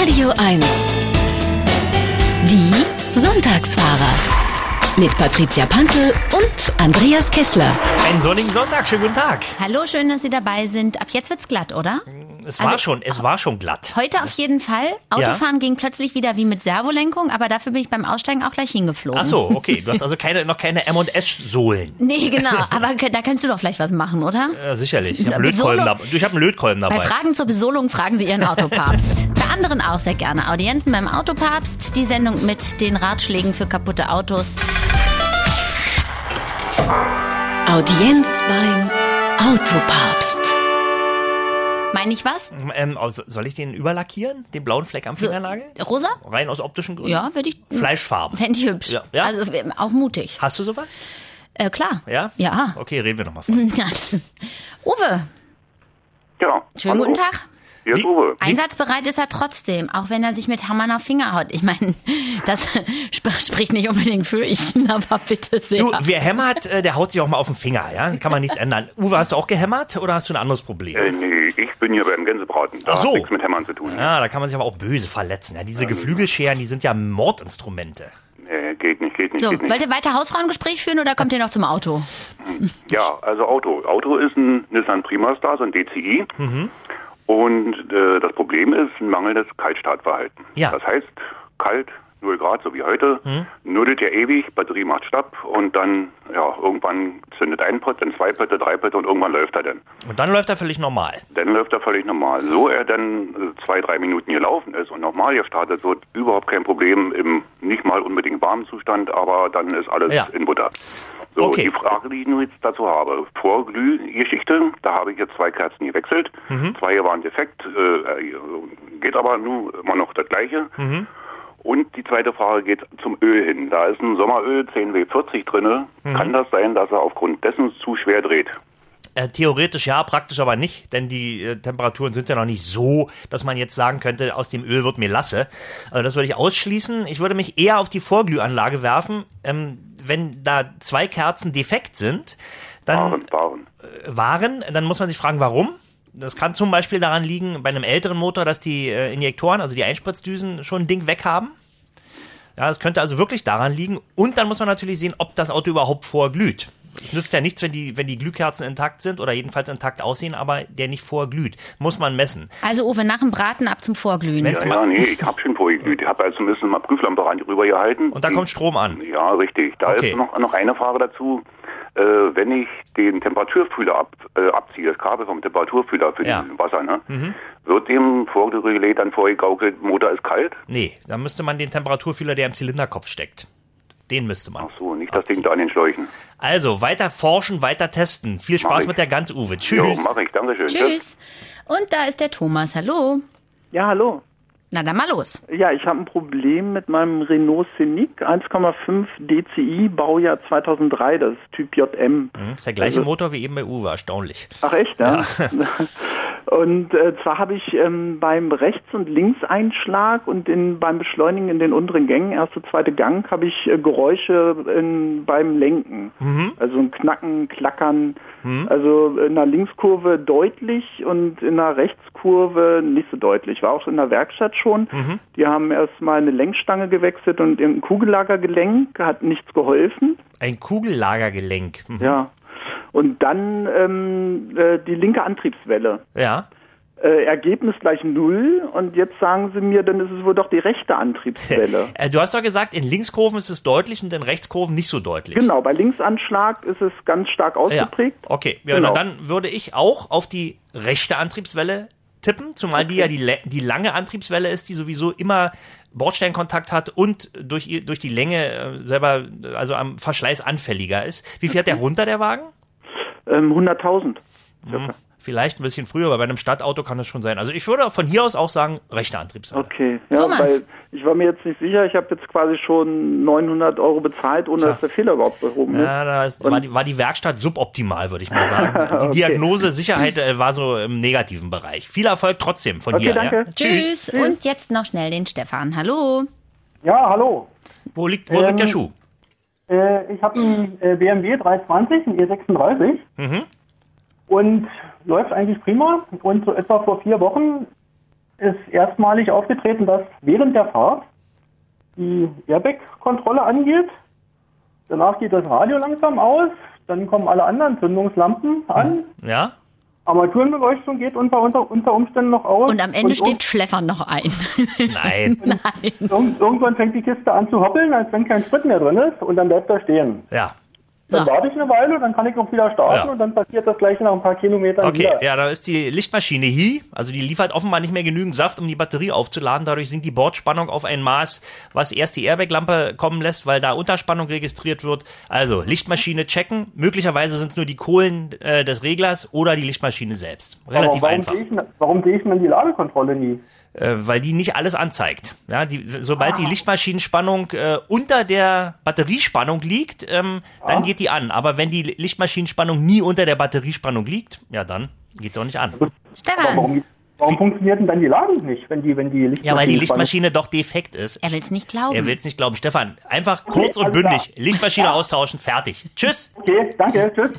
Radio 1. Die Sonntagsfahrer. Mit Patricia Pantel und Andreas Kessler. Einen sonnigen Sonntag, schönen guten Tag. Hallo, schön, dass Sie dabei sind. Ab jetzt wird's glatt, oder? Es war schon glatt. Heute auf jeden Fall. Autofahren ging plötzlich wieder wie mit Servolenkung, aber dafür bin ich beim Aussteigen auch gleich hingeflogen. Ach so, okay. Du hast also noch keine M&S-Sohlen. Nee, genau. Aber da kannst du doch vielleicht was machen, oder? Ja, sicherlich. Ich habe einen Lötkolben dabei. Bei Fragen zur Besolung fragen Sie Ihren Autopapst. Bei anderen auch sehr gerne. Audienzen beim Autopapst. Die Sendung mit den Ratschlägen für kaputte Autos. Audienz beim Autopapst. Meine ich was? Soll ich den überlackieren? Den blauen Fleck am Fingernagel? Rosa? Rein aus optischen Gründen? Ja, würde ich. Fleischfarben. Fände ich hübsch. Ja? Also auch mutig. Hast du sowas? Klar. Ja? Ja. Okay, reden wir nochmal von. Uwe. Ja. Schönen guten Tag. Hier ist Uwe. Einsatzbereit ist er trotzdem, auch wenn er sich mit Hammern auf Finger haut. Ich meine, das spricht nicht unbedingt für ihn, aber bitte sehr. Du, wer hämmert, der haut sich auch mal auf den Finger, ja? Das kann man nichts ändern. Uwe, hast du auch gehämmert oder hast du ein anderes Problem? Nee, ich bin hier beim Gänsebraten. Da Ach so. hat nichts mit Hämmern zu tun. Ja, da kann man sich aber auch böse verletzen. Ja? Diese Geflügelscheren, die sind ja Mordinstrumente. Nee, geht nicht. So, Geht nicht. wollt ihr weiter Hausfrauengespräch führen oder kommt ihr noch zum Auto? Ja, also Auto. Auto ist ein Nissan Primastar, so ein DCI. Und das Problem ist ein mangelndes Kaltstartverhalten. Ja. Das heißt, kalt, 0 Grad, so wie heute, nuddelt ja ewig, Batterie macht Stopp und dann, ja, irgendwann zündet ein Pott, dann 2 Pötte, 3 Pötte und irgendwann läuft er dann. Und dann läuft er völlig normal. Dann läuft er völlig normal. So er dann 2-3 Minuten gelaufen ist und normal gestartet wird, überhaupt kein Problem im nicht mal unbedingt warmen Zustand, aber dann ist alles in Butter. So, Okay. Die Frage, die ich nun jetzt dazu habe, Vorglühgeschichte, da habe ich jetzt 2 Kerzen gewechselt, 2 waren defekt, geht aber nur immer noch das Gleiche. Und die zweite Frage geht zum Öl hin. Da ist ein Sommeröl 10W40 drinne. Kann das sein, dass er aufgrund dessen zu schwer dreht? Theoretisch ja, praktisch aber nicht, denn die Temperaturen sind ja noch nicht so, dass man jetzt sagen könnte, aus dem Öl wird mir Lasse. Also das würde ich ausschließen. Ich würde mich eher auf die Vorglühanlage werfen. Wenn da 2 Kerzen defekt sind, dann dann muss man sich fragen, warum. Das kann zum Beispiel daran liegen, bei einem älteren Motor, dass die Injektoren, also die Einspritzdüsen, schon ein Ding weg haben. Ja, das könnte also wirklich daran liegen. Und dann muss man natürlich sehen, ob das Auto überhaupt vorglüht. Es nützt ja nichts, wenn die Glühkerzen intakt sind oder jedenfalls intakt aussehen, aber der nicht vorglüht. Muss man messen. Also Uwe, nach dem Braten ab zum Vorglühen. Nee, ich habe schon vorgeglüht. Ich habe also zumindest mal Prüflampe rübergehalten. Und da kommt Strom an. Ja, richtig. Da ist noch eine Frage dazu. Wenn ich den Temperaturfühler abziehe, das Kabel vom Temperaturfühler für das Wasser, ne? Wird dem Vorglührelais dann vorgegaukelt, Motor ist kalt? Nee, da müsste man den Temperaturfühler, der im Zylinderkopf steckt. Den müsste man. Ach so, nicht das Ding da an den Schläuchen. Also, weiter forschen, weiter testen. Viel Spaß mit der Gans, Uwe. Tschüss. Jo, mach ich. Dankeschön. Tschüss. Und da ist der Thomas. Hallo. Ja, hallo. Na, dann mal los. Ja, ich habe ein Problem mit meinem Renault Scenic 1,5 DCI, Baujahr 2003, das ist Typ JM. Ist der gleiche Motor wie eben bei Uwe, erstaunlich. Ach echt, ja? Und zwar habe ich beim Rechts- und Linkseinschlag und beim Beschleunigen in den unteren Gängen, erste, zweite Gang, habe ich Geräusche beim Lenken. Also ein Knacken, Klackern. Also in der Linkskurve deutlich und in der Rechtskurve nicht so deutlich. War auch in der Werkstatt schon. Die haben erstmal eine Lenkstange gewechselt und ein Kugellagergelenk, hat nichts geholfen. Ein Kugellagergelenk. Ja. Und dann die linke Antriebswelle. Ja. Ergebnis gleich 0 und jetzt sagen sie mir, dann ist es wohl doch die rechte Antriebswelle. Du hast doch gesagt, in Linkskurven ist es deutlich und in Rechtskurven nicht so deutlich. Genau, bei Linksanschlag ist es ganz stark ausgeprägt. Ja. Okay, ja, genau. Dann würde ich auch auf die rechte Antriebswelle tippen, zumal die ja die lange Antriebswelle ist, die sowieso immer Bordsteinkontakt hat und durch die Länge selber, also am Verschleiß anfälliger ist. Wie fährt der runter, der Wagen? 100.000. Vielleicht ein bisschen früher, aber bei einem Stadtauto kann es schon sein. Also ich würde von hier aus auch sagen, rechte Antriebswelle. Okay, ja, Thomas. weil ich war mir jetzt nicht sicher, ich habe jetzt quasi schon 900 € bezahlt, ohne dass der Fehler überhaupt behoben ist. Ja, war die Werkstatt suboptimal, würde ich mal sagen. Die Diagnose Sicherheit war so im negativen Bereich. Viel Erfolg trotzdem von hier. Danke. Ja? Tschüss. Und jetzt noch schnell den Stefan. Hallo. Ja, hallo. Wo liegt der Schuh? Ich habe einen BMW 320, einen E36 und läuft eigentlich prima. Und so etwa vor 4 Wochen ist erstmalig aufgetreten, dass während der Fahrt die Airbag-Kontrolle angeht. Danach geht das Radio langsam aus. Dann kommen alle anderen Zündungslampen an. Ja. Armaturenbeleuchtung geht unter Umständen noch aus. Und am Ende steht Schläfern noch ein. Nein. Irgendwann fängt die Kiste an zu hoppeln, als wenn kein Sprit mehr drin ist. Und dann bleibt er stehen. Ja. Dann warte ich eine Weile, dann kann ich auch wieder starten und dann passiert das gleich nach ein paar Kilometern wieder. Okay, ja, da ist die Lichtmaschine hier, also die liefert offenbar nicht mehr genügend Saft, um die Batterie aufzuladen. Dadurch sinkt die Bordspannung auf ein Maß, was erst die Airbag-Lampe kommen lässt, weil da Unterspannung registriert wird. Also Lichtmaschine checken. Möglicherweise sind es nur die Kohlen des Reglers oder die Lichtmaschine selbst. Relativ einfach. Warum sehe ich denn die Ladekontrolle nie? Weil die nicht alles anzeigt. Ja, sobald die Lichtmaschinenspannung unter der Batteriespannung liegt, dann geht die an. Aber wenn die Lichtmaschinenspannung nie unter der Batteriespannung liegt, ja, dann geht es auch nicht an. Stefan. Warum funktioniert denn dann die Ladung nicht, wenn die Lichtmaschine... Ja, weil die Lichtmaschine doch defekt ist. Er will es nicht glauben. Er will es nicht glauben. Stefan, einfach kurz und bündig. Lichtmaschine austauschen, fertig. Tschüss. Okay, danke, tschüss.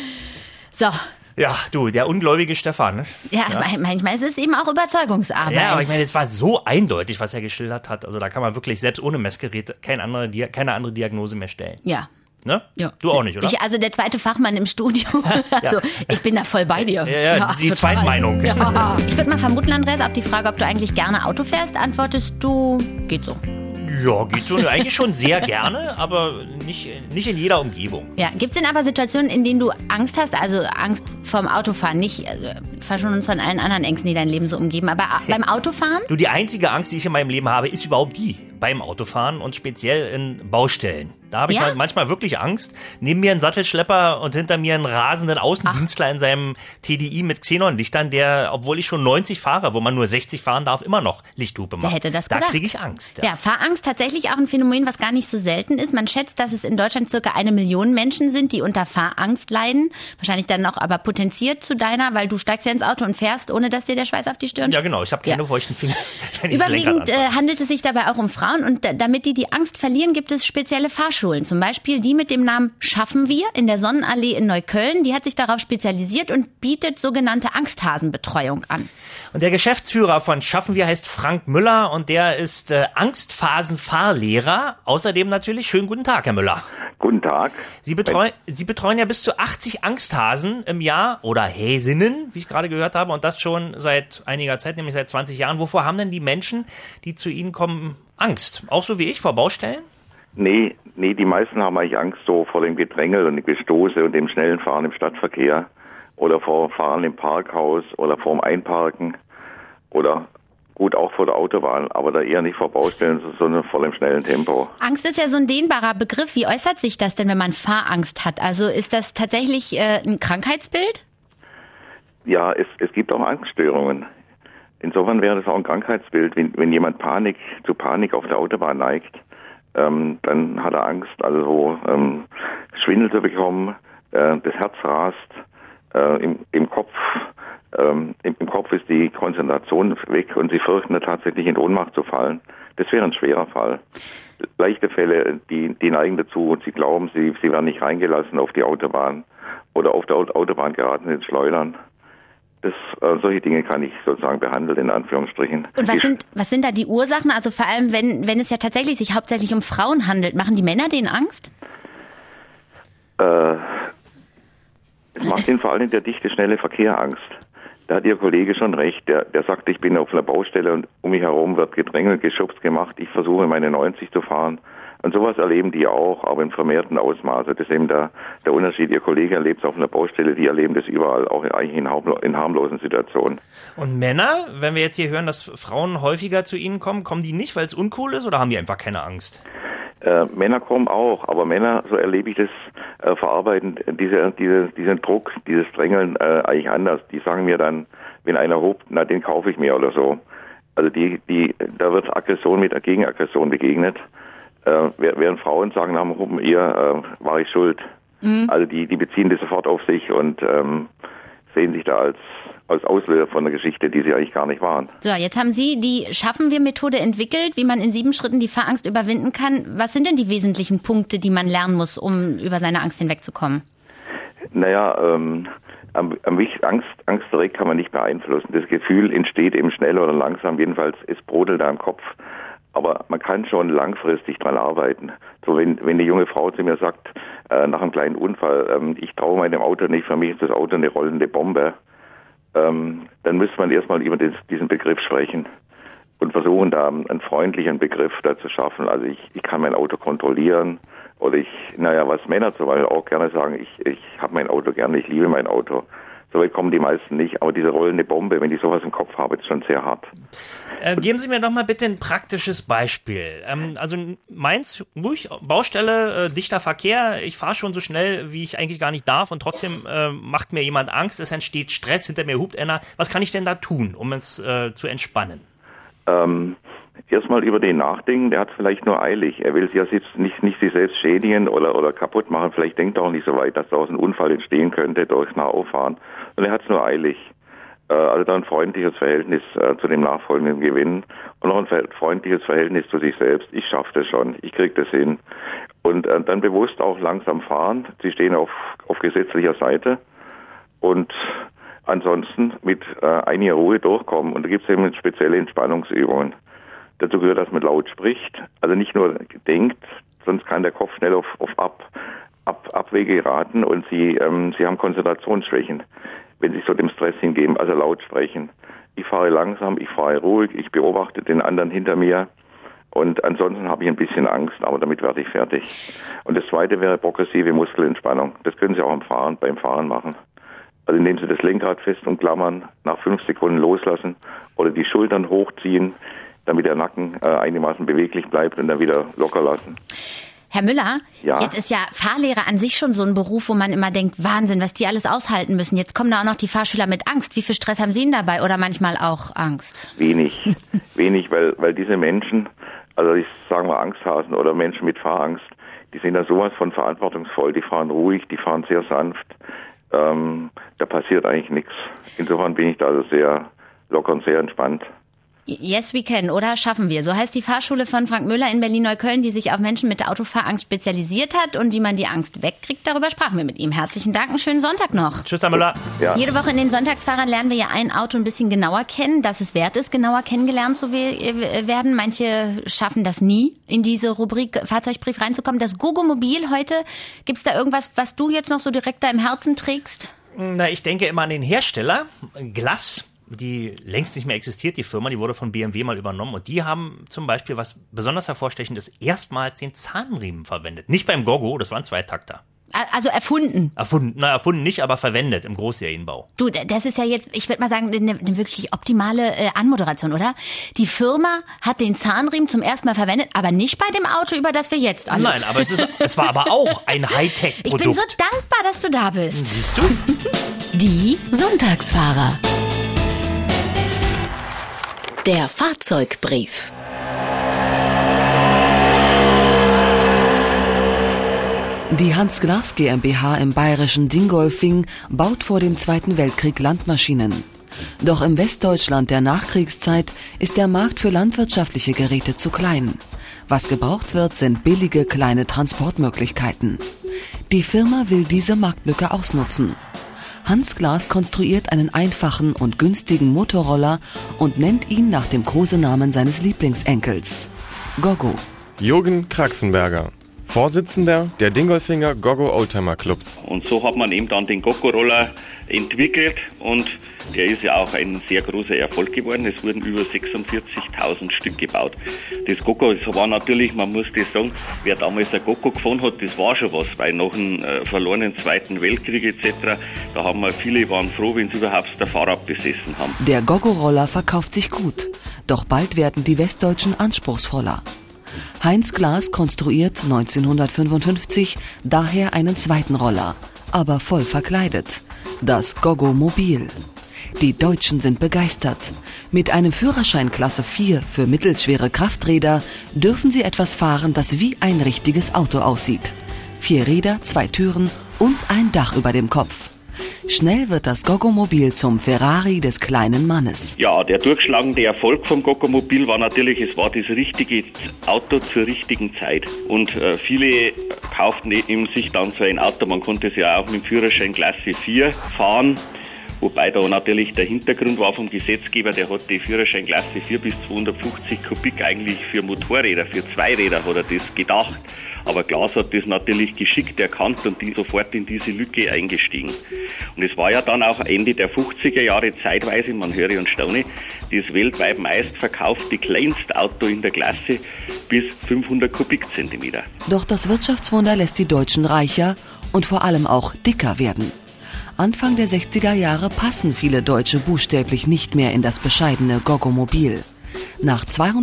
So. Ja, du, der ungläubige Stefan. Ne? Ja, manchmal ist es eben auch Überzeugungsarbeit. Ja, aber ich meine, es war so eindeutig, was er geschildert hat. Also da kann man wirklich selbst ohne Messgerät keine andere Diagnose mehr stellen. Ja. Ne? Ja. Du auch nicht, oder? Also der zweite Fachmann im Studio. Also ich bin da voll bei dir. Ja, die Zweitmeinung. Ja. Ich würde mal vermuten, Andreas, auf die Frage, ob du eigentlich gerne Auto fährst, antwortest du, geht so. Ja, geht so. Eigentlich schon sehr gerne, aber nicht in jeder Umgebung. Ja, gibt es denn aber Situationen, in denen du Angst hast, also Angst vorm Autofahren, nicht, verschonen uns von allen anderen Ängsten, die dein Leben so umgeben, aber beim Autofahren? Du, die einzige Angst, die ich in meinem Leben habe, ist überhaupt die beim Autofahren und speziell in Baustellen. Da habe ich manchmal wirklich Angst. Neben mir ein Sattelschlepper und hinter mir einen rasenden Außendienstler in seinem TDI mit Xenonlichtern, der, obwohl ich schon 90 fahre, wo man nur 60 fahren darf, immer noch Lichthupe macht. Wer hätte das gedacht? Da kriege ich Angst. Ja, Fahrangst tatsächlich auch ein Phänomen, was gar nicht so selten ist. Man schätzt, dass es in Deutschland circa 1 Million Menschen sind, die unter Fahrangst leiden. Wahrscheinlich dann noch aber potenziert zu deiner, weil du steigst ja ins Auto und fährst, ohne dass dir der Schweiß auf die Stirn steht. Ja, genau. Ich habe keine feuchten Finger. Überwiegend handelt es sich dabei auch um Frauen. Und damit die Angst verlieren, gibt es spezielle Fahrschulen. Zum Beispiel die mit dem Namen Schaffen wir in der Sonnenallee in Neukölln. Die hat sich darauf spezialisiert und bietet sogenannte Angsthasenbetreuung an. Und der Geschäftsführer von Schaffen wir heißt Frank Müller und der ist Angstphasenfahrlehrer. Außerdem natürlich schönen guten Tag, Herr Müller. Guten Tag. Sie betreuen ja bis zu 80 Angsthasen im Jahr oder Häsinnen, wie ich gerade gehört habe, und das schon seit einiger Zeit, nämlich seit 20 Jahren. Wovor haben denn die Menschen, die zu Ihnen kommen, Angst? Auch so wie ich, vor Baustellen? Nee, die meisten haben eigentlich Angst so vor dem Gedrängel und dem Gestoße und dem schnellen Fahren im Stadtverkehr oder vor Fahren im Parkhaus oder vor dem Einparken oder gut auch vor der Autobahn, aber da eher nicht vor Baustellen, sondern vor dem schnellen Tempo. Angst ist ja so ein dehnbarer Begriff. Wie äußert sich das denn, wenn man Fahrangst hat? Also ist das tatsächlich ein Krankheitsbild? Ja, es gibt auch Angststörungen. Insofern wäre das auch ein Krankheitsbild, wenn jemand zu Panik auf der Autobahn neigt. Dann hat er Angst, also Schwindel zu bekommen, das Herz rast, im Kopf ist die Konzentration weg und sie fürchten tatsächlich in Ohnmacht zu fallen. Das wäre ein schwerer Fall. Leichte Fälle, die neigen dazu und sie glauben, sie werden nicht reingelassen auf die Autobahn oder auf der Autobahn geraten ins Schleudern. Solche Dinge kann ich sozusagen behandeln, in Anführungsstrichen. Und was sind da die Ursachen? Also vor allem, wenn es ja tatsächlich sich hauptsächlich um Frauen handelt, machen die Männer denen Angst? Es macht ihnen vor allem der dichte, schnelle Verkehr Angst. Da hat Ihr Kollege schon recht. Der sagt, ich bin auf einer Baustelle und um mich herum wird gedrängelt, geschubst gemacht. Ich versuche meine 90 zu fahren. Und sowas erleben die auch, aber im vermehrten Ausmaße. Das ist eben der Unterschied. Ihr Kollege erlebt es auf einer Baustelle, die erleben das überall, auch eigentlich in harmlosen Situationen. Und Männer, wenn wir jetzt hier hören, dass Frauen häufiger zu Ihnen kommen die nicht, weil es uncool ist, oder haben die einfach keine Angst? Männer kommen auch, aber Männer, so erlebe ich das, verarbeiten diesen Druck, dieses Drängeln eigentlich anders. Die sagen mir dann, wenn einer hobt, na, den kaufe ich mir oder so. Also da wird Aggression mit Gegenaggression begegnet. Während Frauen sagen, nach dem Hupen eher, war ich schuld. Mhm. Also die beziehen das sofort auf sich und sehen sich da als Auslöser von einer Geschichte, die sie eigentlich gar nicht waren. So, jetzt haben Sie die Schaffen-wir-Methode entwickelt, wie man in 7 Schritten die Fahrangst überwinden kann. Was sind denn die wesentlichen Punkte, die man lernen muss, um über seine Angst hinwegzukommen? Naja, Angst direkt kann man nicht beeinflussen. Das Gefühl entsteht eben schnell oder langsam, jedenfalls es brodelt da im Kopf. Aber man kann schon langfristig dran arbeiten. So wenn eine junge Frau zu mir sagt, nach einem kleinen Unfall, ich traue meinem Auto nicht, für mich ist das Auto eine rollende Bombe, dann müsste man erstmal über diesen Begriff sprechen und versuchen, da einen freundlichen Begriff da zu schaffen. Also ich kann mein Auto kontrollieren oder was Männer zum Beispiel auch gerne sagen, ich habe mein Auto gerne, ich liebe mein Auto. So weit kommen die meisten nicht, aber diese rollende Bombe, wenn ich sowas im Kopf habe, ist schon sehr hart. Geben Sie mir doch mal bitte ein praktisches Beispiel. Also Mainz, ruhig, Baustelle, dichter Verkehr, ich fahre schon so schnell, wie ich eigentlich gar nicht darf und trotzdem macht mir jemand Angst, es entsteht Stress, hinter mir hupt einer. Was kann ich denn da tun, um es zu entspannen? Erstmal über den nachdenken, der hat es vielleicht nur eilig. Er will sich ja nicht sich selbst schädigen oder kaputt machen. Vielleicht denkt er auch nicht so weit, dass daraus ein Unfall entstehen könnte durchs Nachauffahren. Und er hat es nur eilig. Also da ein freundliches Verhältnis zu dem Nachfolgenden gewinnen und noch ein freundliches Verhältnis zu sich selbst. Ich schaffe das schon, ich kriege das hin. Und dann bewusst auch langsam fahren. Sie stehen auf gesetzlicher Seite und ansonsten mit einiger Ruhe durchkommen. Und da gibt es eben spezielle Entspannungsübungen. Dazu gehört, dass man laut spricht, also nicht nur denkt, sonst kann der Kopf schnell auf Abwege geraten und Sie haben Konzentrationsschwächen, wenn Sie sich so dem Stress hingeben, also laut sprechen. Ich fahre langsam, ich fahre ruhig, ich beobachte den anderen hinter mir und ansonsten habe ich ein bisschen Angst, aber damit werde ich fertig. Und das zweite wäre progressive Muskelentspannung. Das können Sie auch beim Fahren machen. Also indem Sie das Lenkrad fest umklammern, nach 5 Sekunden loslassen oder die Schultern hochziehen, damit der Nacken einigermaßen beweglich bleibt und dann wieder locker lassen. Herr Müller, ja? Jetzt ist ja Fahrlehrer an sich schon so ein Beruf, wo man immer denkt, Wahnsinn, was die alles aushalten müssen. Jetzt kommen da auch noch die Fahrschüler mit Angst. Wie viel Stress haben Sie denn dabei oder manchmal auch Angst? Wenig, weil diese Menschen, also ich sage mal Angsthasen oder Menschen mit Fahrangst, die sind da sowas von verantwortungsvoll. Die fahren ruhig, die fahren sehr sanft. Da passiert eigentlich nichts. Insofern bin ich da also sehr locker und sehr entspannt. Yes, we can, oder? Schaffen wir. So heißt die Fahrschule von Frank Müller in Berlin-Neukölln, die sich auf Menschen mit Autofahrangst spezialisiert hat und wie man die Angst wegkriegt. Darüber sprachen wir mit ihm. Herzlichen Dank, einen schönen Sonntag noch. Tschüss, Herr Müller. Ja. Jede Woche in den Sonntagsfahrern lernen wir ja ein Auto ein bisschen genauer kennen, dass es wert ist, genauer kennengelernt zu werden. Manche schaffen das nie, in diese Rubrik Fahrzeugbrief reinzukommen. Das Gogo-Mobil heute, gibt's da irgendwas, was du jetzt noch so direkt da im Herzen trägst? Na, ich denke immer an den Hersteller, Glas, die längst nicht mehr existiert, die Firma, die wurde von BMW mal übernommen und die haben zum Beispiel, was besonders hervorstechendes, erstmals den Zahnriemen verwendet. Nicht beim Gogo, das waren Zweitakter. Also erfunden? Erfunden nicht, aber verwendet im Großserienbau. Du, das ist ja jetzt, ich würde mal sagen, eine wirklich optimale Anmoderation, oder? Die Firma hat den Zahnriemen zum ersten Mal verwendet, aber nicht bei dem Auto, über das wir jetzt alles... Nein, aber es war aber auch ein Hightech-Produkt. Ich bin so dankbar, dass du da bist. Siehst du? Die Sonntagsfahrer. Der Fahrzeugbrief. Die Hans Glas GmbH im bayerischen Dingolfing baut vor dem Zweiten Weltkrieg Landmaschinen. Doch im Westdeutschland der Nachkriegszeit ist der Markt für landwirtschaftliche Geräte zu klein. Was gebraucht wird, sind billige kleine Transportmöglichkeiten. Die Firma will diese Marktlücke ausnutzen. Hans Glas konstruiert einen einfachen und günstigen Motorroller und nennt ihn nach dem Kosenamen seines Lieblingsenkels: Goggo. Jürgen Kraxenberger, Vorsitzender der Dingolfinger Goggo Oldtimer Clubs. Und so hat man eben dann den Goggo-Roller entwickelt und der ist ja auch ein sehr großer Erfolg geworden. Es wurden über 46.000 Stück gebaut. Das Goggo, das war natürlich, man muss das sagen, wer damals ein Goggo gefahren hat, das war schon was, weil nach dem verlorenen Zweiten Weltkrieg etc., da haben wir viele waren froh, wenn sie überhaupt das Fahrrad besessen haben. Der Goggo-Roller verkauft sich gut, doch bald werden die Westdeutschen anspruchsvoller. Heinz Glas konstruiert 1955 daher einen zweiten Roller, aber voll verkleidet: das Goggo-Mobil. Die Deutschen sind begeistert. Mit einem Führerschein Klasse 4 für mittelschwere Krafträder dürfen sie etwas fahren, das wie ein richtiges Auto aussieht. 4 Räder, 2 Türen und ein Dach über dem Kopf. Schnell wird das Goggomobil zum Ferrari des kleinen Mannes. Ja, der durchschlagende Erfolg vom Goggomobil war natürlich, es war das richtige Auto zur richtigen Zeit. Und viele kauften eben sich dann so ein Auto, man konnte es ja auch mit dem Führerschein Klasse 4 fahren. Wobei da natürlich der Hintergrund war vom Gesetzgeber, der hat die Führerschein Klasse 4 bis 250 Kubik eigentlich für Motorräder, für Zweiräder hat er das gedacht. Aber Glas hat das natürlich geschickt erkannt und sofort in diese Lücke eingestiegen. Und es war ja dann auch Ende der 50er Jahre zeitweise, man höre und staune, das weltweit meistverkaufte Kleinstauto in der Klasse bis 500 Kubikzentimeter. Doch das Wirtschaftswunder lässt die Deutschen reicher und vor allem auch dicker werden. Anfang der 60er Jahre passen viele Deutsche buchstäblich nicht mehr in das bescheidene Goggomobil. Nach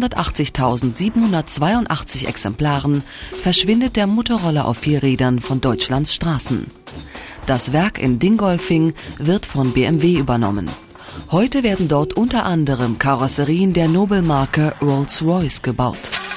280.782 Exemplaren verschwindet der Motorroller auf 4 Rädern von Deutschlands Straßen. Das Werk in Dingolfing wird von BMW übernommen. Heute werden dort unter anderem Karosserien der Nobelmarke Rolls-Royce gebaut.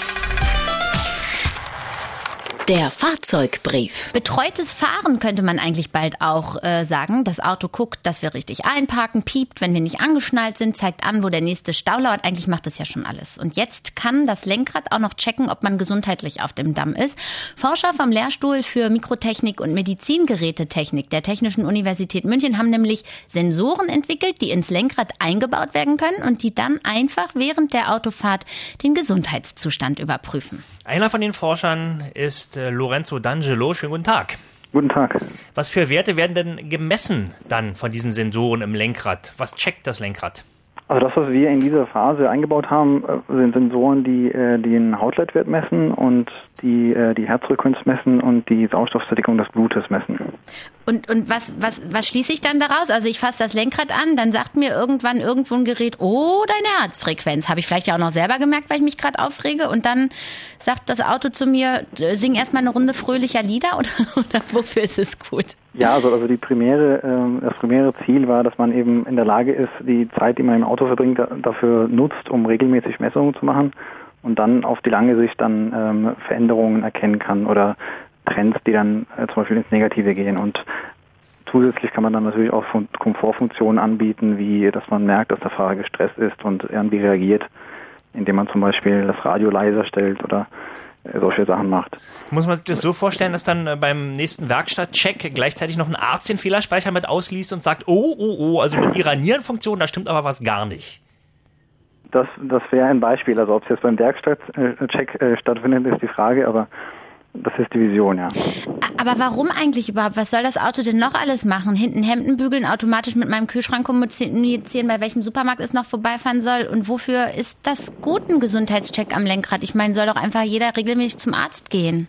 Der Fahrzeugbrief. Betreutes Fahren könnte man eigentlich bald auch sagen. Das Auto guckt, dass wir richtig einparken, piept, wenn wir nicht angeschnallt sind, zeigt an, wo der nächste Stau lauert. Eigentlich macht das ja schon alles. Und jetzt kann das Lenkrad auch noch checken, ob man gesundheitlich auf dem Damm ist. Forscher vom Lehrstuhl für Mikrotechnik und Medizingerätetechnik der Technischen Universität München haben nämlich Sensoren entwickelt, die ins Lenkrad eingebaut werden können und die dann einfach während der Autofahrt den Gesundheitszustand überprüfen. Einer von den Forschern ist Lorenzo D'Angelo. Schönen guten Tag. Guten Tag. Was für Werte werden denn gemessen dann von diesen Sensoren im Lenkrad? Was checkt das Lenkrad? Also das, was wir in dieser Phase eingebaut haben, sind Sensoren, die den Hautleitwert messen und die Herzfrequenz messen und die Sauerstoffsättigung des Blutes messen. Und was schließe ich dann daraus? Also ich fasse das Lenkrad an, dann sagt mir irgendwann irgendwo ein Gerät, oh, deine Herzfrequenz. Habe ich vielleicht ja auch noch selber gemerkt, weil ich mich gerade aufrege. Und dann sagt das Auto zu mir, sing erstmal eine Runde fröhlicher Lieder oder wofür ist es gut? Ja, also das primäre Ziel war, dass man eben in der Lage ist, die Zeit, die man im Auto verbringt, dafür nutzt, um regelmäßig Messungen zu machen und dann auf die lange Sicht dann Veränderungen erkennen kann oder Trends, die dann zum Beispiel ins Negative gehen. Und zusätzlich kann man dann natürlich auch Komfortfunktionen anbieten, wie dass man merkt, dass der Fahrer gestresst ist und irgendwie reagiert, indem man zum Beispiel das Radio leiser stellt oder solche Sachen macht. Muss man sich das so vorstellen, dass dann beim nächsten Werkstattcheck gleichzeitig noch ein Arzt den Fehlerspeicher mit ausliest und sagt, oh, also mit Ihrer Nierenfunktion, da stimmt aber was gar nicht. Das wäre ein Beispiel. Also ob es jetzt beim Werkstattcheck stattfindet, ist die Frage, aber das ist die Vision, ja. Aber warum eigentlich überhaupt? Was soll das Auto denn noch alles machen? Hinten Hemden bügeln, automatisch mit meinem Kühlschrank kommunizieren, bei welchem Supermarkt es noch vorbeifahren soll? Und wofür ist das gut, ein Gesundheitscheck am Lenkrad? Ich meine, soll doch einfach jeder regelmäßig zum Arzt gehen?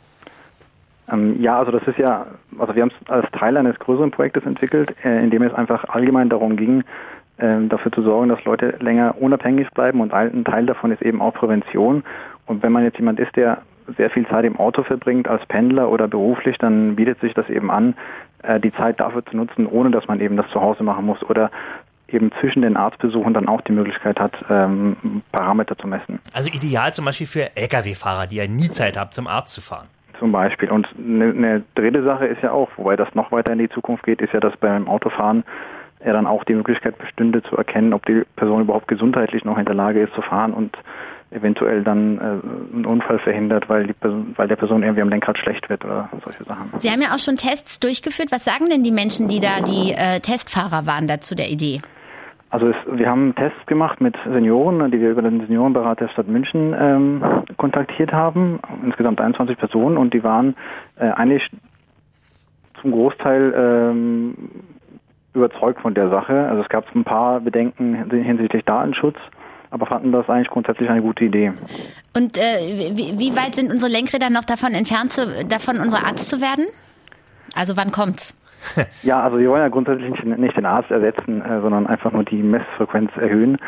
Ja, also das ist ja, also wir haben es als Teil eines größeren Projektes entwickelt, in dem es einfach allgemein darum ging, dafür zu sorgen, dass Leute länger unabhängig bleiben und ein Teil davon ist eben auch Prävention. Und wenn man jetzt jemand ist, der sehr viel Zeit im Auto verbringt als Pendler oder beruflich, dann bietet sich das eben an, die Zeit dafür zu nutzen, ohne dass man eben das zu Hause machen muss oder eben zwischen den Arztbesuchen dann auch die Möglichkeit hat, Parameter zu messen. Also ideal zum Beispiel für Lkw-Fahrer, die ja nie Zeit haben, zum Arzt zu fahren. Zum Beispiel. Und eine dritte Sache ist ja auch, wobei das noch weiter in die Zukunft geht, ist ja, dass beim Autofahren ja dann auch die Möglichkeit bestünde zu erkennen, ob die Person überhaupt gesundheitlich noch in der Lage ist zu fahren und eventuell dann einen Unfall verhindert, weil der Person irgendwie am Lenkrad schlecht wird oder solche Sachen. Sie haben ja auch schon Tests durchgeführt. Was sagen denn die Menschen, die da die Testfahrer waren, dazu der Idee? Also wir haben Tests gemacht mit Senioren, die wir über den Seniorenberat der Stadt München kontaktiert haben, insgesamt 21 Personen, und die waren eigentlich zum Großteil überzeugt von der Sache. Also es gab ein paar Bedenken hinsichtlich Datenschutz, aber fanden das eigentlich grundsätzlich eine gute Idee. Und wie weit sind unsere Lenkräder noch davon entfernt, davon unser Arzt zu werden? Also wann kommt's? Ja, also wir wollen ja grundsätzlich nicht den Arzt ersetzen, sondern einfach nur die Messfrequenz erhöhen.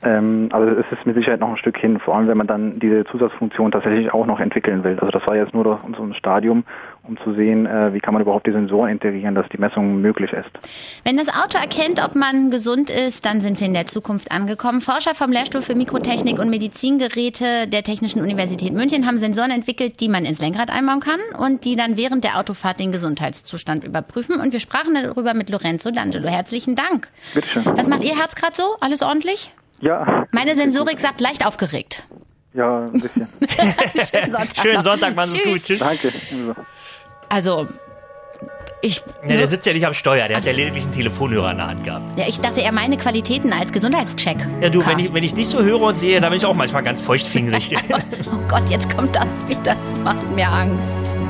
Also es ist mit Sicherheit noch ein Stück hin, vor allem wenn man dann diese Zusatzfunktion tatsächlich auch noch entwickeln will. Also das war jetzt nur so ein Stadium, um zu sehen, wie kann man überhaupt die Sensoren integrieren, dass die Messung möglich ist. Wenn das Auto erkennt, ob man gesund ist, dann sind wir in der Zukunft angekommen. Forscher vom Lehrstuhl für Mikrotechnik und Medizingeräte der Technischen Universität München haben Sensoren entwickelt, die man ins Lenkrad einbauen kann und die dann während der Autofahrt den Gesundheitszustand überprüfen. Und wir sprachen darüber mit Lorenzo D'Angelo. Herzlichen Dank. Bitteschön. Was macht Ihr Herz gerade so? Alles ordentlich? Ja. Meine Sensorik sagt leicht aufgeregt. Ja, ein bisschen. Schönen Sonntag, machen Sie es gut. Tschüss. Danke. Also, der sitzt ja nicht am Steuer, der hat ja lediglich einen Telefonhörer in der Hand gehabt. Ja, ich dachte eher meine Qualitäten als Gesundheitscheck. Ja, du, wenn ich dich so höre und sehe, dann bin ich auch manchmal ganz feuchtfingerig. Oh Gott, jetzt kommt das wieder. Das macht mir Angst.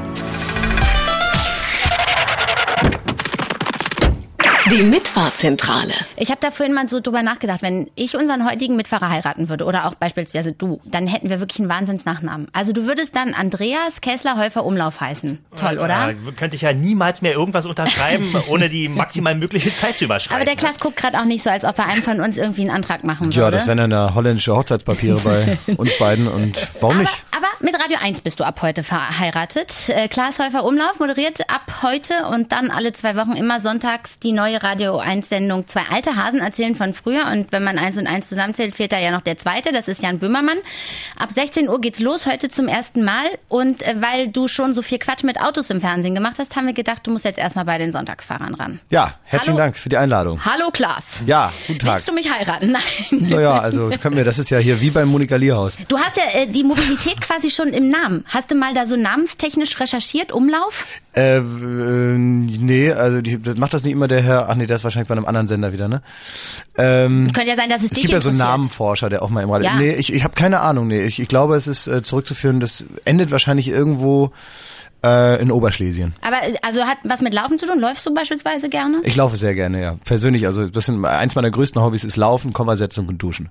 Die Mitfahrzentrale. Ich habe da vorhin mal so drüber nachgedacht, wenn ich unseren heutigen Mitfahrer heiraten würde oder auch beispielsweise du, dann hätten wir wirklich einen Wahnsinnsnachnamen. Also du würdest dann Andreas Kessler Häufer Umlauf heißen. Toll, oder? Könnte ich ja niemals mehr irgendwas unterschreiben, ohne die maximal mögliche Zeit zu überschreiten. Aber der Klaas guckt gerade auch nicht so, als ob er einem von uns irgendwie einen Antrag machen würde. Ja, das wären ja holländische Hochzeitspapiere bei uns beiden und warum nicht? Aber mit Radio 1 bist du ab heute verheiratet. Klaas Häufer Umlauf moderiert ab heute und dann alle 2 Wochen immer sonntags die neue Radio 1-Sendung 2 alte Hasen erzählen von früher. Und wenn man 1 und 1 zusammenzählt, fehlt da ja noch der zweite. Das ist Jan Böhmermann. Ab 16 Uhr geht's los, heute zum ersten Mal. Und weil du schon so viel Quatsch mit Autos im Fernsehen gemacht hast, haben wir gedacht, du musst jetzt erstmal bei den Sonntagsfahrern ran. Ja, herzlichen Dank für die Einladung. Hallo Klaas. Ja, guten Tag. Willst du mich heiraten? Nein. Naja, also können wir, das ist ja hier wie beim Monika Lierhaus. Du hast ja die Mobilität quasi schon im Namen. Hast du mal da so namenstechnisch recherchiert, Umlauf? Nee, also macht das nicht immer der Herr, ach nee, der ist wahrscheinlich bei einem anderen Sender wieder, ne? Könnte ja sein, dass es dich gibt ja so einen Namenforscher, der auch mal im Radio... Ja. Nee, ich habe keine Ahnung, nee. Ich glaube, es ist zurückzuführen, das endet wahrscheinlich irgendwo in Oberschlesien. Aber also hat was mit Laufen zu tun? Läufst du beispielsweise gerne? Ich laufe sehr gerne, ja. Persönlich, also das sind eins meiner größten Hobbys ist Laufen, Kommasetzung und Duschen.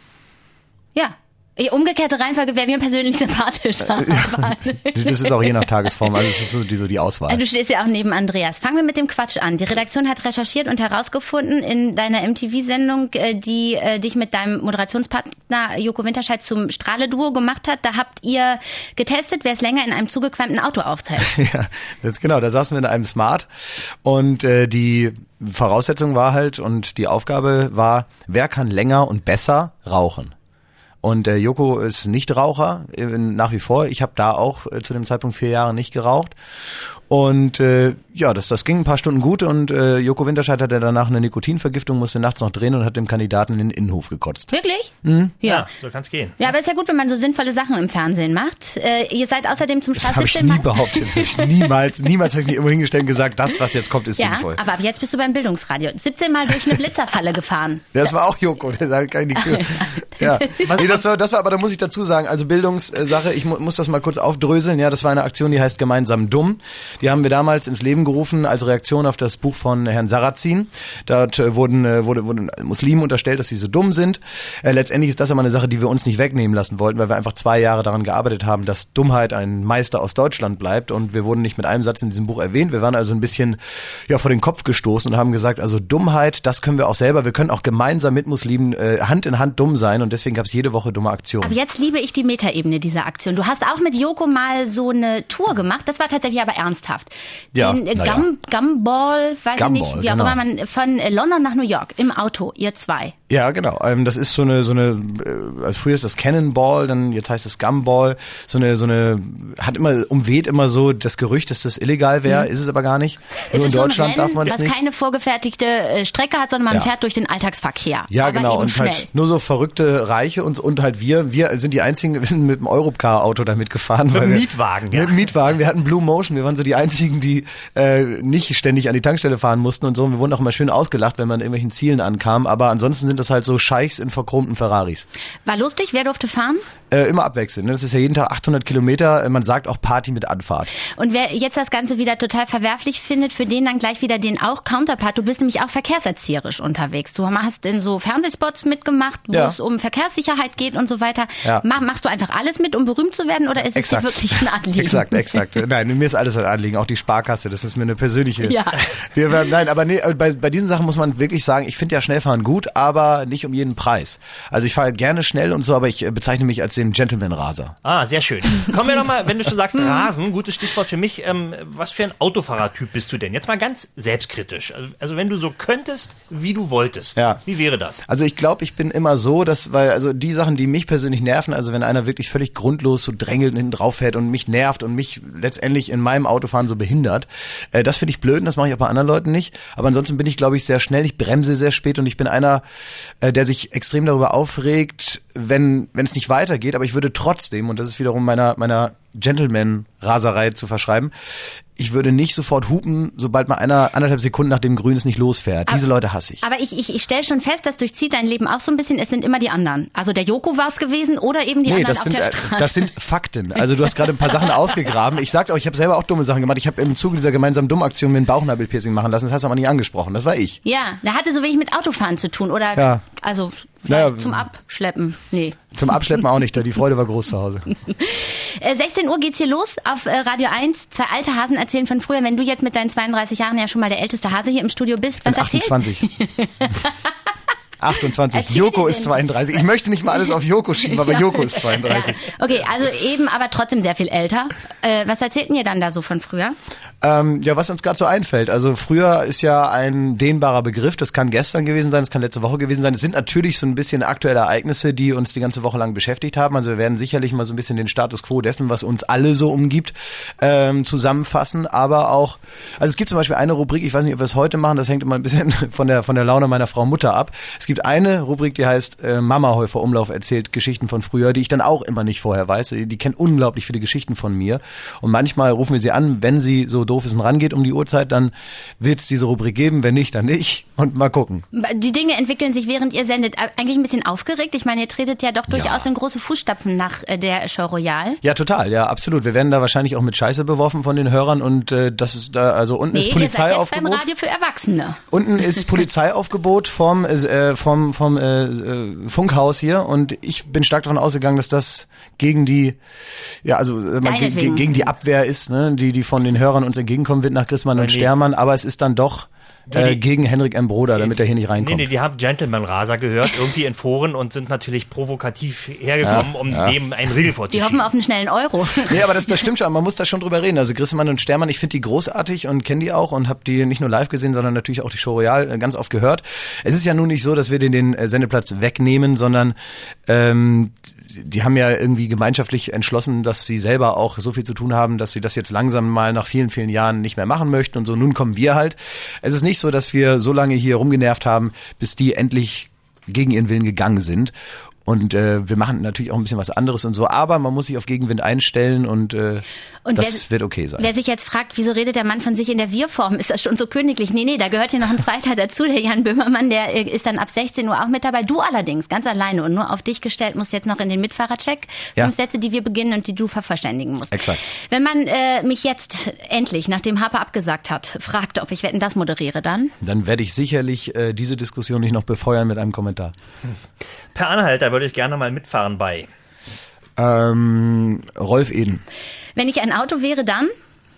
Ja. Umgekehrte Reihenfolge wäre mir persönlich sympathischer. Das ist auch je nach Tagesform, also es ist so die Auswahl. Du stehst ja auch neben Andreas. Fangen wir mit dem Quatsch an. Die Redaktion hat recherchiert und herausgefunden in deiner MTV-Sendung, die dich mit deinem Moderationspartner Joko Winterscheid zum Strahle-Duo gemacht hat. Da habt ihr getestet, wer es länger in einem zugequalmten Auto aufzählt. Ja, das genau. Da saßen wir in einem Smart und die Voraussetzung war halt und die Aufgabe war, wer kann länger und besser rauchen? Und Joko ist Nichtraucher, nach wie vor. Ich habe da auch zu dem Zeitpunkt 4 Jahre nicht geraucht. Und ja, das ging ein paar Stunden gut und Joko Winterscheid hatte danach eine Nikotinvergiftung, musste nachts noch drehen und hat dem Kandidaten in den Innenhof gekotzt. Wirklich? Mhm. Ja, so kann's gehen. Ja, aber ist ja gut, wenn man so sinnvolle Sachen im Fernsehen macht. Ihr seid außerdem zum Spaß 17 Mal... Das habe ich nie behauptet. Niemals habe ich mir immer hingestellt und gesagt, das, was jetzt kommt, ist sinnvoll. Ja, aber ab jetzt bist du beim Bildungsradio. 17 Mal durch eine Blitzerfalle gefahren. Das war auch Joko, der sagt gar nichts für. Ja. Nee, das war, aber da muss ich dazu sagen, also Bildungssache, ich muss das mal kurz aufdröseln. Ja, das war eine Aktion, die heißt Gemeinsam dumm. Die haben wir damals ins Leben gerufen als Reaktion auf das Buch von Herrn Sarrazin. Dort wurden Muslimen unterstellt, dass sie so dumm sind. Letztendlich ist das aber eine Sache, die wir uns nicht wegnehmen lassen wollten, weil wir einfach 2 Jahre daran gearbeitet haben, dass Dummheit ein Meister aus Deutschland bleibt und wir wurden nicht mit einem Satz in diesem Buch erwähnt. Wir waren also ein bisschen vor den Kopf gestoßen und haben gesagt, also Dummheit, das können wir auch selber. Wir können auch gemeinsam mit Muslimen Hand in Hand dumm sein und deswegen gab es jede Woche dumme Aktionen. Aber jetzt liebe ich die Metaebene dieser Aktion. Du hast auch mit Joko mal so eine Tour gemacht, das war tatsächlich aber ernsthaft. Ja, den Gumball, weiß ich nicht, wie auch immer man, von London nach New York im Auto, ihr 2. Ja, genau. Das ist so eine, also früher ist das Cannonball, dann jetzt heißt es Gumball. So eine, umweht immer so das Gerücht, dass das illegal wäre, ist es aber gar nicht. Nur in Deutschland darf man es nicht. Was keine vorgefertigte Strecke hat, sondern man fährt durch den Alltagsverkehr. Ja, aber genau. Und schnell. Halt nur so verrückte Reiche und halt wir sind die einzigen, wir sind mit dem Europcar-Auto da mitgefahren. Mit dem Mietwagen, ja. Mit dem Mietwagen. Wir hatten Blue Motion. Wir waren so die einzigen, die nicht ständig an die Tankstelle fahren mussten und so. Und wir wurden auch immer schön ausgelacht, wenn man an irgendwelchen Zielen ankam. Aber ansonsten sind das halt so Scheichs in verchromten Ferraris. War lustig? Wer durfte fahren? Immer abwechselnd. Das ist ja jeden Tag 800 Kilometer. Man sagt auch Party mit Anfahrt. Und wer jetzt das Ganze wieder total verwerflich findet, für den dann gleich wieder den auch Counterpart. Du bist nämlich auch verkehrserzieherisch unterwegs. Du hast in so Fernsehspots mitgemacht, wo es um Verkehrssicherheit geht und so weiter. Ja. Machst du einfach alles mit, um berühmt zu werden, oder ist es dir wirklich ein Anliegen? Exakt. Nein, mir ist alles ein Anliegen. Auch die Sparkasse, das ist mir eine persönliche... Ja. Bei diesen Sachen muss man wirklich sagen, ich finde ja Schnellfahren gut, aber aber nicht um jeden Preis. Also ich fahre gerne schnell und so, aber ich bezeichne mich als den Gentleman-Raser. Ah, sehr schön. Kommen wir doch mal, wenn du schon sagst Rasen, gutes Stichwort für mich. Was für ein Autofahrertyp bist du denn? Jetzt mal ganz selbstkritisch. Also wenn du so könntest, wie du wolltest. Ja. Wie wäre das? Also ich glaube, ich bin immer so, also die Sachen, die mich persönlich nerven, also wenn einer wirklich völlig grundlos so drängelt und hinten drauf fährt und mich nervt und mich letztendlich in meinem Autofahren so behindert, das finde ich blöd und das mache ich auch bei anderen Leuten nicht. Aber ansonsten bin ich, glaube ich, sehr schnell, ich bremse sehr spät und ich bin einer, der sich extrem darüber aufregt, wenn es nicht weitergeht, aber ich würde trotzdem, und das ist wiederum meiner Gentleman-Raserei zu verschreiben, ich würde nicht sofort hupen, sobald mal einer 1,5 Sekunden nach dem Grün es nicht losfährt. Diese Leute hasse ich. Aber ich stelle schon fest, das durchzieht dein Leben auch so ein bisschen, es sind immer die anderen. Also der Joko war es gewesen oder eben die anderen auf der Straße. Das sind Fakten. Also du hast gerade ein paar Sachen ausgegraben. Ich sagte auch, ich habe selber auch dumme Sachen gemacht. Ich habe im Zuge dieser gemeinsamen Dummaktion mir ein Bauchnabelpiercing machen lassen. Das hast du aber nicht angesprochen. Das war ich. Ja, da hatte so wenig mit Autofahren zu tun. Oder also zum Abschleppen. Nee. Zum Abschleppen auch nicht. Die Freude war groß zu Hause. 16 Uhr geht's hier los auf Radio 1. Zwei alte Hasen erzählen von früher. Wenn du jetzt mit deinen 32 Jahren ja schon mal der älteste Hase hier im Studio bist, was erzählst du? 28. 28. Joko ist 32. Ich möchte nicht mal alles auf Joko schieben, aber Joko ist 32. Ja. Okay, also eben, aber trotzdem sehr viel älter. Was erzählten ihr dann da so von früher? Was uns gerade so einfällt. Also früher ist ja ein dehnbarer Begriff. Das kann gestern gewesen sein, das kann letzte Woche gewesen sein. Es sind natürlich so ein bisschen aktuelle Ereignisse, die uns die ganze Woche lang beschäftigt haben. Also wir werden sicherlich mal so ein bisschen den Status quo dessen, was uns alle so umgibt, zusammenfassen. Aber auch, also es gibt zum Beispiel eine Rubrik, ich weiß nicht, ob wir es heute machen, das hängt immer ein bisschen von der Laune meiner Frau Mutter ab. Es gibt eine Rubrik, die heißt Mama Häufer Umlauf erzählt Geschichten von früher, die ich dann auch immer nicht vorher weiß. Die kennt unglaublich viele Geschichten von mir. Und manchmal rufen wir sie an, wenn sie so doof ist und rangeht um die Uhrzeit, dann wird es diese Rubrik geben, wenn nicht, dann nicht. Und mal gucken. Die Dinge entwickeln sich, während ihr sendet. Eigentlich ein bisschen aufgeregt. Ich meine, ihr tretet ja doch durchaus in große Fußstapfen nach der Show Royal. Ja, total. Ja, absolut. Wir werden da wahrscheinlich auch mit Scheiße beworfen von den Hörern und das ist da, also unten ist Polizeiaufgebot. Ihr seid jetzt beim Radio für Erwachsene. Unten ist Polizeiaufgebot vom Funkhaus hier und ich bin stark davon ausgegangen, dass das gegen die, gegen die Abwehr ist, ne, die von den Hörern uns entgegenkommen wird nach Grissmann und Stermann, aber es ist dann doch gegen Henrik M. Broder, damit er hier nicht reinkommt. Nee, die haben Gentleman-Raser gehört, irgendwie in Foren und sind natürlich provokativ hergekommen, um dem einen Riegel vorzuschieben. Die hoffen auf einen schnellen Euro. Nee, aber das stimmt schon, man muss da schon drüber reden. Also Grissmann und Stermann, ich finde die großartig und kenne die auch und habe die nicht nur live gesehen, sondern natürlich auch die Show Royal ganz oft gehört. Es ist ja nun nicht so, dass wir den Sendeplatz wegnehmen, sondern die haben ja irgendwie gemeinschaftlich entschlossen, dass sie selber auch so viel zu tun haben, dass sie das jetzt langsam mal nach vielen, vielen Jahren nicht mehr machen möchten und so. Nun kommen wir halt. Es ist nicht so, dass wir so lange hier rumgenervt haben, bis die endlich gegen ihren Willen gegangen sind. Und wir machen natürlich auch ein bisschen was anderes und so, aber man muss sich auf Gegenwind einstellen und das wird okay sein. Wer sich jetzt fragt, wieso redet der Mann von sich in der Wir-Form, ist das schon so königlich? Nee, da gehört hier noch ein zweiter dazu, der Jan Böhmermann, der ist dann ab 16 Uhr auch mit dabei. Du allerdings, ganz alleine und nur auf dich gestellt, musst jetzt noch in den Mitfahrercheck. 5 Sätze, die wir beginnen und die du vervollständigen musst. Exakt. Wenn man mich jetzt endlich, nachdem Harper abgesagt hat, fragt, ob ich Wetten, das moderiere, dann werde ich sicherlich diese Diskussion nicht noch befeuern mit einem Kommentar. Per Anhalter würde ich gerne mal mitfahren bei Rolf Eden. Wenn ich ein Auto wäre, dann?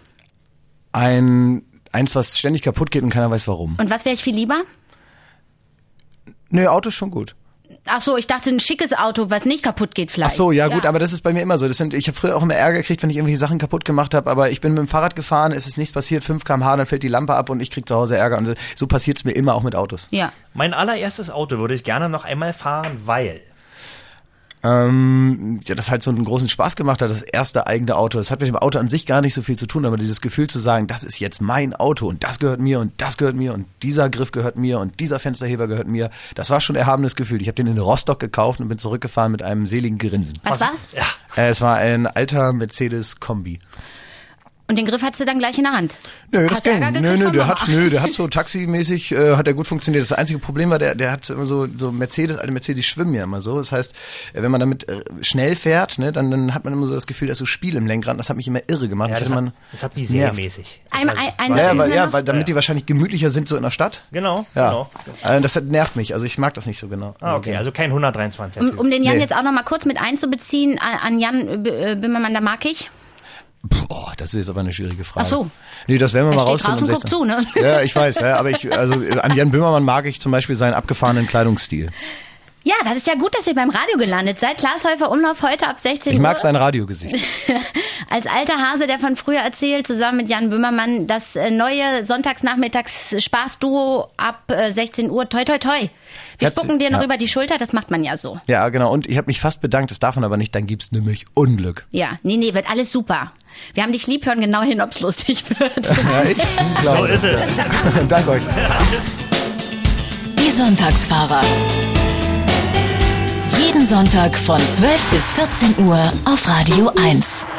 Eins, was ständig kaputt geht und keiner weiß warum. Und was wäre ich viel lieber? Nö, Auto ist schon gut. Ach so, ich dachte ein schickes Auto, was nicht kaputt geht vielleicht. Ach so, ja gut, aber das ist bei mir immer so. Ich habe früher auch immer Ärger gekriegt, wenn ich irgendwelche Sachen kaputt gemacht habe, aber ich bin mit dem Fahrrad gefahren, es ist nichts passiert, 5 km/h, dann fällt die Lampe ab und ich krieg zu Hause Ärger. Und so passiert es mir immer auch mit Autos. Ja. Mein allererstes Auto würde ich gerne noch einmal fahren, weil das halt so einen großen Spaß gemacht hat, das erste eigene Auto. Das hat mit dem Auto an sich gar nicht so viel zu tun, aber dieses Gefühl zu sagen, das ist jetzt mein Auto und das gehört mir und das gehört mir und dieser Griff gehört mir und dieser Fensterheber gehört mir, das war schon ein erhabenes Gefühl. Ich habe den in Rostock gekauft und bin zurückgefahren mit einem seligen Grinsen. Was war's? Ja. Es war ein alter Mercedes-Kombi. Und den Griff hattest du dann gleich in der Hand? Nö, das ging. Der hat so taximäßig, hat der gut funktioniert. Das einzige Problem war, der hat immer so Mercedes, alte Mercedes, die schwimmen ja immer so. Das heißt, wenn man damit schnell fährt, ne, dann hat man immer so das Gefühl, da ist so Spiel im Lenkrad. Das hat mich immer irre gemacht. Ja, das hat die serienmäßig. Weil damit die wahrscheinlich gemütlicher sind so in der Stadt. Genau, ja. Genau. Das nervt mich. Also ich mag das nicht so genau. Ah, okay, also kein 123. Um den Jan jetzt auch noch mal kurz mit einzubeziehen, an Jan Böhmermann, da mag ich. Boah, das ist jetzt aber eine schwierige Frage. Ach so. Nee, das werden wir mal rausfinden. Draußen, guckt zu, ne? Ja, ich weiß, ja, aber an Jan Böhmermann mag ich zum Beispiel seinen abgefahrenen Kleidungsstil. Ja, das ist ja gut, dass ihr beim Radio gelandet seid. Klaas Häufer Umlauf heute ab 16 Uhr. Ich mag sein Radiogesicht. Als alter Hase, der von früher erzählt, zusammen mit Jan Böhmermann, das neue Sonntagsnachmittags-Spaßduo ab 16 Uhr. Toi, toi, toi. Wir spucken dir noch über die Schulter, das macht man ja so. Ja, genau. Und ich habe mich fast bedankt, das darf man aber nicht, dann gibt's nämlich Unglück. Ja, nee, wird alles super. Wir haben dich lieb, hören genau hin, ob's lustig wird. Ja, ich glaube, so ist es. Danke euch. Die Sonntagsfahrer. Jeden Sonntag von 12 bis 14 Uhr auf Radio 1.